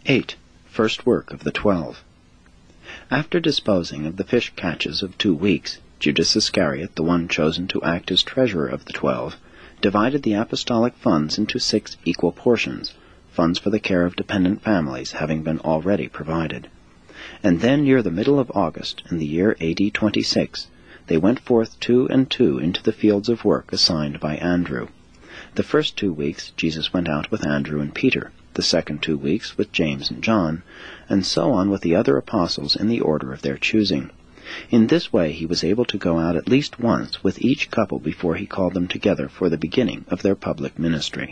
8. First work of the 12. After disposing of the fish catches of 2 weeks, Judas Iscariot, the one chosen to act as treasurer of the 12, divided the apostolic funds into 6 equal portions, funds for the care of dependent families having been already provided. And then, near the middle of August, in the year A.D. 26, they went forth 2 and 2 into the fields of work assigned by Andrew. The first 2 weeks Jesus went out with Andrew and Peter, the second 2 weeks with James and John, and so on with the other apostles in the order of their choosing. In this way he was able to go out at least once with each couple before he called them together for the beginning of their public ministry.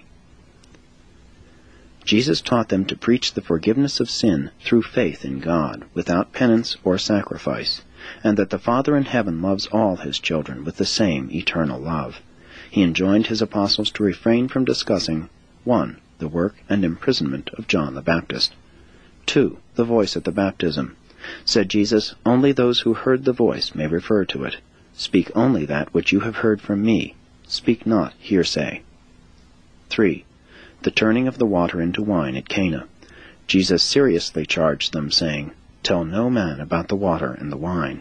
Jesus taught them to preach the forgiveness of sin through faith in God, without penance or sacrifice, and that the Father in heaven loves all his children with the same eternal love. He enjoined his apostles to refrain from discussing 1. The work and imprisonment of John the Baptist. 2. The voice at the baptism. Said Jesus, "Only those who heard the voice may refer to it. Speak only that which you have heard from me. Speak not hearsay." 3. The turning of the water into wine at Cana. Jesus seriously charged them, saying, "Tell no man about the water and the wine."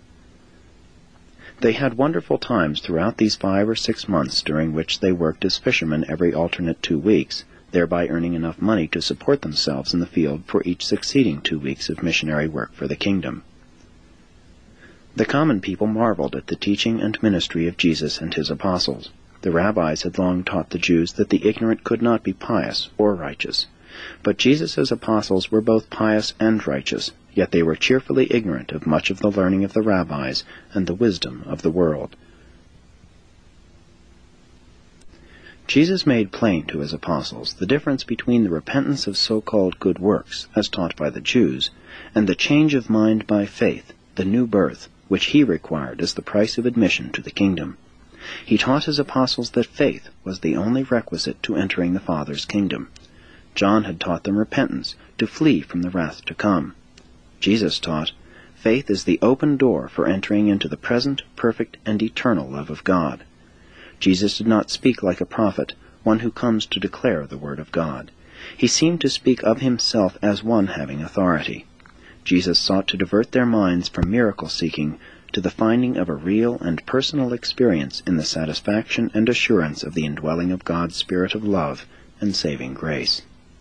They had wonderful times throughout these 5 or 6 months during which they worked as fishermen every alternate 2 weeks, thereby earning enough money to support themselves in the field for each succeeding 2 weeks of missionary work for the kingdom. The common people marveled at the teaching and ministry of Jesus and his apostles. The rabbis had long taught the Jews that the ignorant could not be pious or righteous. But Jesus' apostles were both pious and righteous, yet they were cheerfully ignorant of much of the learning of the rabbis and the wisdom of the world. Jesus made plain to his apostles the difference between the repentance of so-called good works, as taught by the Jews, and the change of mind by faith, the new birth, which he required as the price of admission to the kingdom. He taught his apostles that faith was the only requisite to entering the Father's kingdom. John had taught them repentance, to flee from the wrath to come. Jesus taught, faith is the open door for entering into the present, perfect, and eternal love of God. Jesus did not speak like a prophet, one who comes to declare the word of God. He seemed to speak of himself as one having authority. Jesus sought to divert their minds from miracle-seeking to the finding of a real and personal experience in the satisfaction and assurance of the indwelling of God's Spirit of love and saving grace.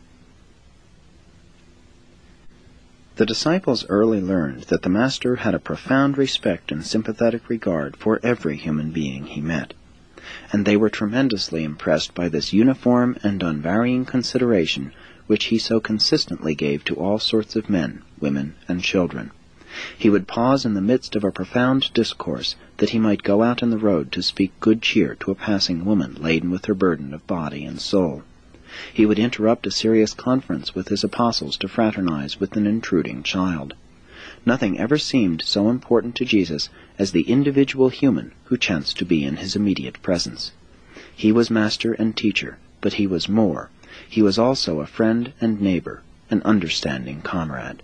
The disciples early learned that the Master had a profound respect and sympathetic regard for every human being he met, and they were tremendously impressed by this uniform and unvarying consideration which he so consistently gave to all sorts of men, women, and children. He would pause in the midst of a profound discourse, that he might go out in the road to speak good cheer to a passing woman laden with her burden of body and soul. He would interrupt a serious conference with his apostles to fraternize with an intruding child. Nothing ever seemed so important to Jesus as the individual human who chanced to be in his immediate presence. He was master and teacher, but he was more. He was also a friend and neighbor, an understanding comrade.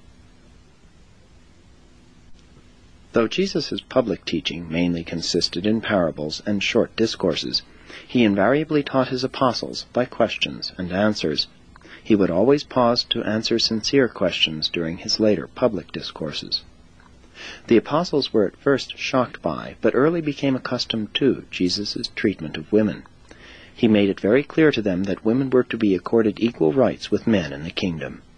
Though Jesus' public teaching mainly consisted in parables and short discourses, he invariably taught his apostles by questions and answers. He would always pause to answer sincere questions during his later public discourses. The apostles were at first shocked by, but early became accustomed to, Jesus' treatment of women. He made it very clear to them that women were to be accorded equal rights with men in the kingdom.